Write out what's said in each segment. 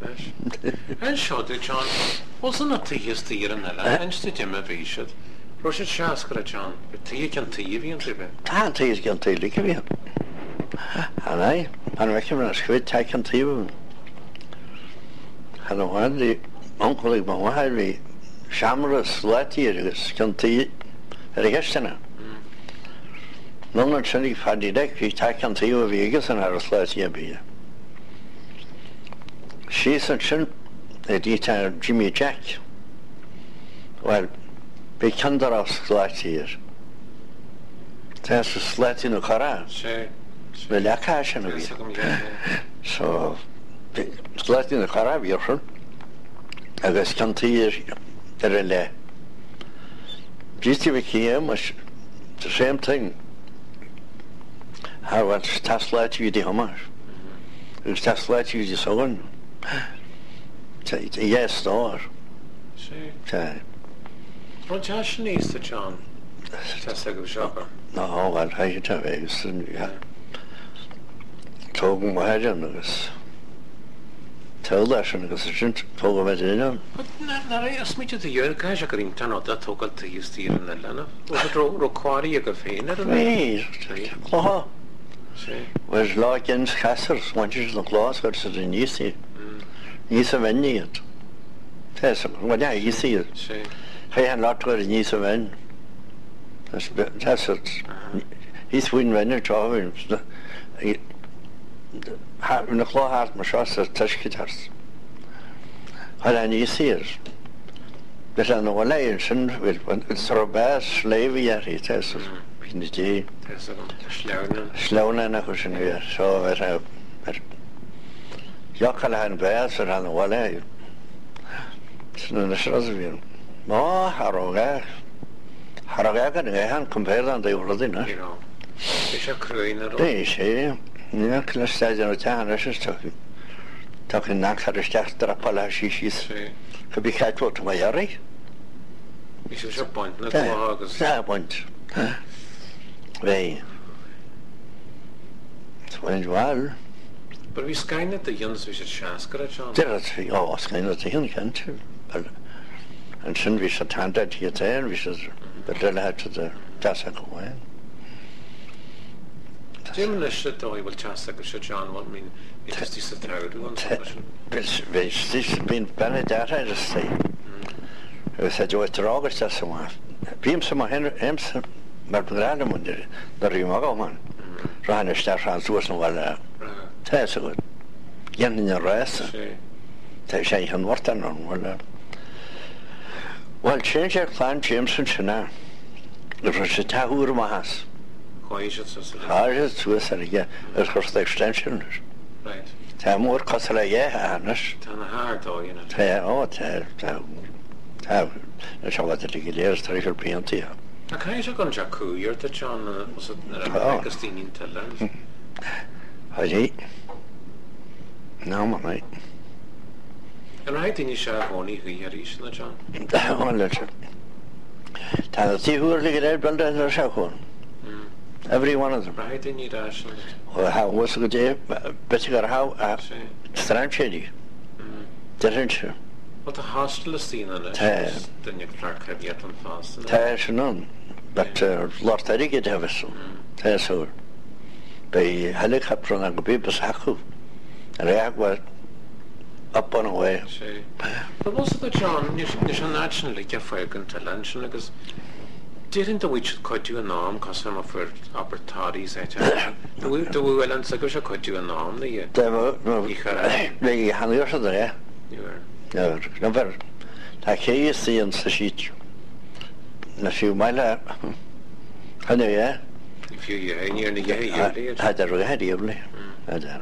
And showed it, John. Wasn't a tea is the year and the Jim of Ishad. Roshit Shaskra, John. But tea can TV and TV. Tea can TV. And I reckon when I squid take on TV. And I wanted the uncle of my wife, Shamras, Latiers, can tea at a guestina. None of the funny deck, we take on TV of Vegas and our Slatia beer. She said, Jimmy Jack. Well, we can't do our slat here. There's a slat in the car. Well, I can't. So, slat in the car, we're from. I guess can't hear the relay. GTV came was the same thing. How was Tesla to the Hummer? It was Tesla to the son. Yes, door. What Josh needs to John? That's a good shopper. No, well, how you tell me? Talking my head on this. Tell that, and because I shouldn't talk about it in. But I asked me to the year, guys, I couldn't turn out that talk to you steer in the Lana. Was it required a cafe? Me, where's Larkin's Casters, once you the class, what's it in Easy? Easy of it. That's what I see it. I had not got an easy of it. That's it. He's winning when it's over. Having the claw has my shots as touch guitars. I don't see it. But I know what I am with it's a bad slave yet, he says. In the day. Sloan and a cushion here. So I Jockalan bears around the wall. So the shows of you. No, Haroga and I can't compare them, they were dinner. You know, it's a crane at all. They say, yeah, class says in a town, I was talking knocks at a staff that a palashes could be cat to my yari. It's a point, not a point. They went well. But we skying at the Yuns, we should Shaskara, John. There are skying at the Yun can't you? And soon we should hand that here there, we should, but they'll have to the Tassaco way. Jim Lishet, though, he will Tassaco, John, what mean, it is this a third one. This has been Benedetta, I just say. I said, you were to August, that's the one. Beam some Henry, maar begraden moet er, daar je mag ook man. Rahan is daar gaan zoeken wel. Het is goed. Jan in de reis. Het is geen woord dan wel. Wel, change your plan, James en China. Er is het hoer maas. Hoe is het zo? Hoe is het zo? Zeg je, het kost extension. Right. Het moet kosten je anders. Het is hard hoor, je net. Ja, oh, het is al wat het geleerd terug op PNT. I can't say on Jaku, you're the John, was it Augustine in Telland? I did. No, my mate. And I think you shall only hear each the John. Oh, let's tell the two who are looking at Brenda and Shakon. Every one of them. Right, they need Ash. Well, how was the day? But you got how Strand Shady. Didn't you? But the hostel is seen in it. Then you Clark have yet on fast. There's none. But Lord Eric have us. There's so. By helicopter and the people Saku. And I was up and away. But was the John, you should naturally get for to lunch because didn't we should cut you a norm because I'm for opportunities. Do we well and so should cut you a norm? They hang yours there. You were. Never. Like you see in the sheet. A few miles. I know, yeah. A few years, nearly yearly. I had yearly. I don't know.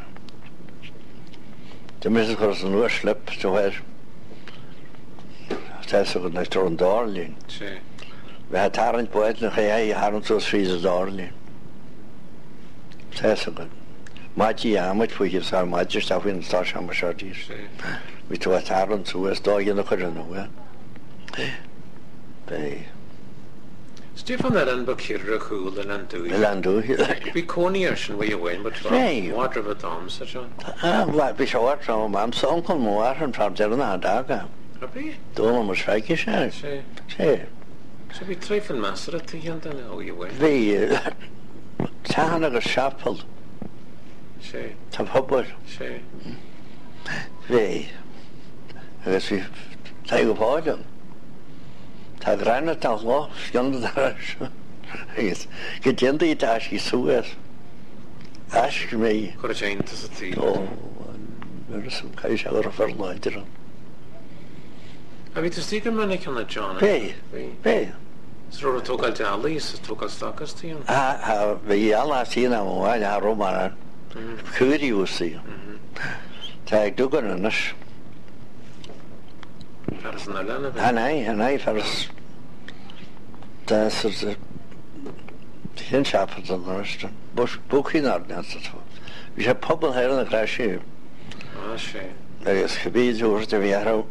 The Mrs. Corson was slip to where that's a good night on Darling. We had Tarrant Poet and I hadn't so sweet as Darling. That's a good. Maji Amit, we give some Maji stuff in Stash Hamashardis. We to a Tarrant, who was dog in the current. Stefan Allen Bakir Cool and Landu. Landu. Be Cornish and where you win, but water of a dom, such on. What be short from Mam's uncle more and from Jelena Daga. Happy? Don't was shaky, say. So be trifling master at the end and how you win. The Tahana Chapel. Say. Tam Hubbard. Say. The I guess we take a podium. Ta granna ta lo skjönda där. Yes. Get into it as you saw. Ask me. Could have changed as a tea. Oh, there's some case I got for later. Have you to stick a man on the John? Hey. So to talk to Alice, to talk stockers to you. We alla sina och jag romar. Curiosity. Tag dugarnas. Nej, först. Det så den chapen så nästan. Bokinar nästan. Vi har pubben här i Krashe. Shit. Det är gebiet hur vi är.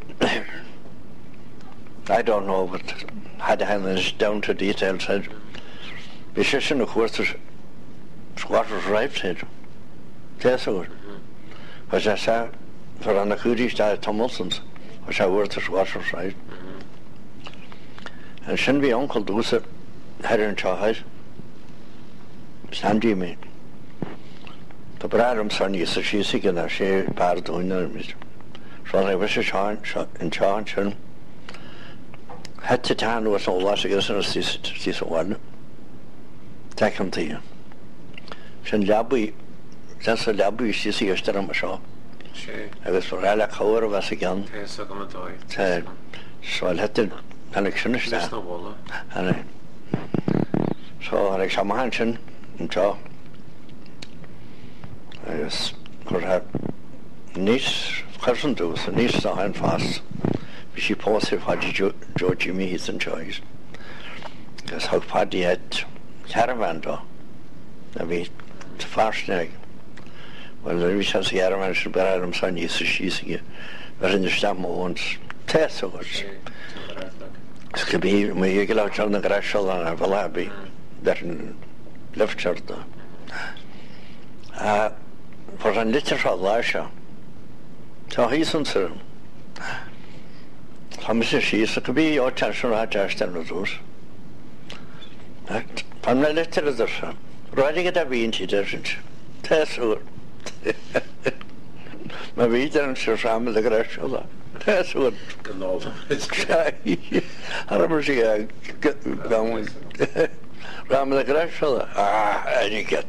I don't know, but had hands down to details. Vi ser nog hur squatters right head. Det så. Vad jag sa för en kurista Tomlinsons. Was I worth the squatters right? And shouldn't be Uncle Dusa had in Chahai. Sandy me. The Bradham son used to see sick in a share part of the so I was a chance in charge and had to town was all last against this one. Take him to you. Shen Labu, that's a Labu, she see a stem shop. I was for alla cover of us again. So I let the election start. And so I like some mansion and so I was for her niece cousin to us, niece saw him fast. She posted for George Meath and choice. Because how Paddy had caravan though. I mean, it's fast egg. Well, there was a caravan to bear them son used to she's again. But in the stamp once. Test so much. It could be when you get out on the grass and I will be that in left shirt. For a little for Lasha. So he's on sir. How much she is, it could be your tension at Ashton with those. From the letter of the son. Riding at a bean, she doesn't. Test so. My reader and Sir Sam the grass. That's what. I remember she going. Ram the grass. I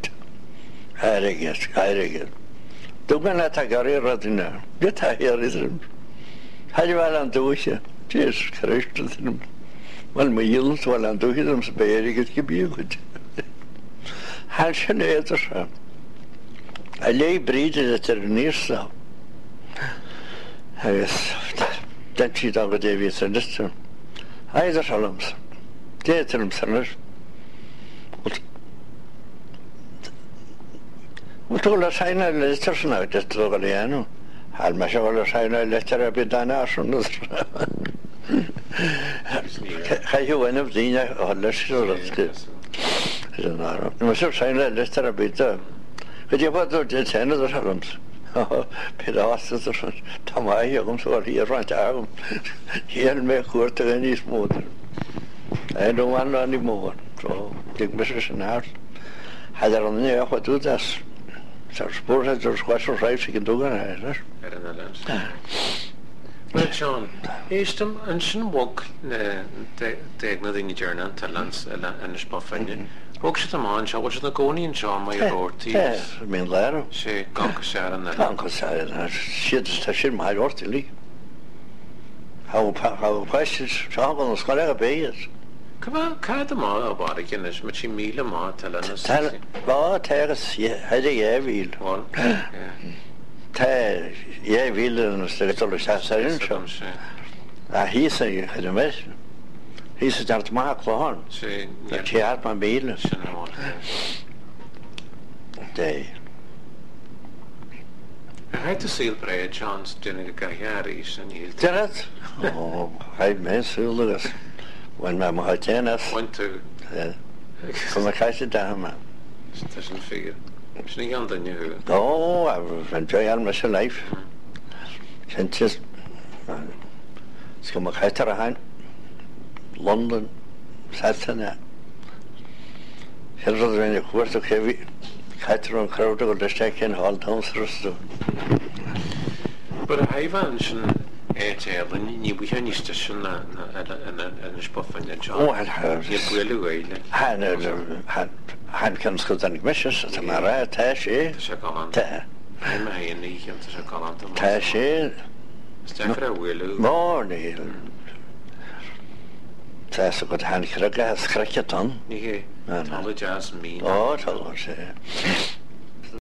get. Don't let a career right now. Get a here is him. How do you want to do it? Just Christ to them. Well, my yields while I'm doing them, so very good to be good. How should I answer? I lay breeding at the near south. I was that she dog with Davies and this term. I the Shalom's. They tell him, Sanders. What all the sign of letters now, just to go to I'll measure all the sign of letter a bit done out from this. Have you one of the or less or I don't know. You must have signed a letter a bit. But you put the 10 of the Shalom's. Pedasses or Tamai, I'm sorry, you're right out. He'll make quarter any smoother. I don't want any more. So, take Mrs. and out. Had I on the what do this? So, suppose that there's questions right, she can do it. Well, John, Eastham and Shin walk the ignoring journey to Lance and the Spoffin. Walk to the man, shall watch the Goni and John, my lord. Yes, I mean, later. She conquers Sharon. Conquers Sharon. She just my ortholy. How questions, John, on the scholar bay. Come on, cut them all about again, as much in meal and more, tell us. Well, tell us, had a wheel. Well, wheel and the little assassin. He said, had a mess. He said, that's my clown. She had my meal. Day. I had to seal prayer, John's doing a Gayaris and he'll tell it. Oh, I may seal this. When my tennis went to Kom a caiise dama. Tá sin figure. Sin gan danne hu. No, an be an me se leif. Kentis kom a caiitar a hain. London, Satana. Hirrad rinne cuat a chevi. Caiitar an crowd go de ken hall downsrust. But a haifan sin ní bu ní sin an spofan a John. Oh, han kan skot an missions at mara ta sé. Se galant. Ta. Heim ma hen ní kent se galant. Ta sé. Stefra welu. No, nee. Ta so got han kraga skrakatan. Ní. Tal jazz mí. Oh, tal sé.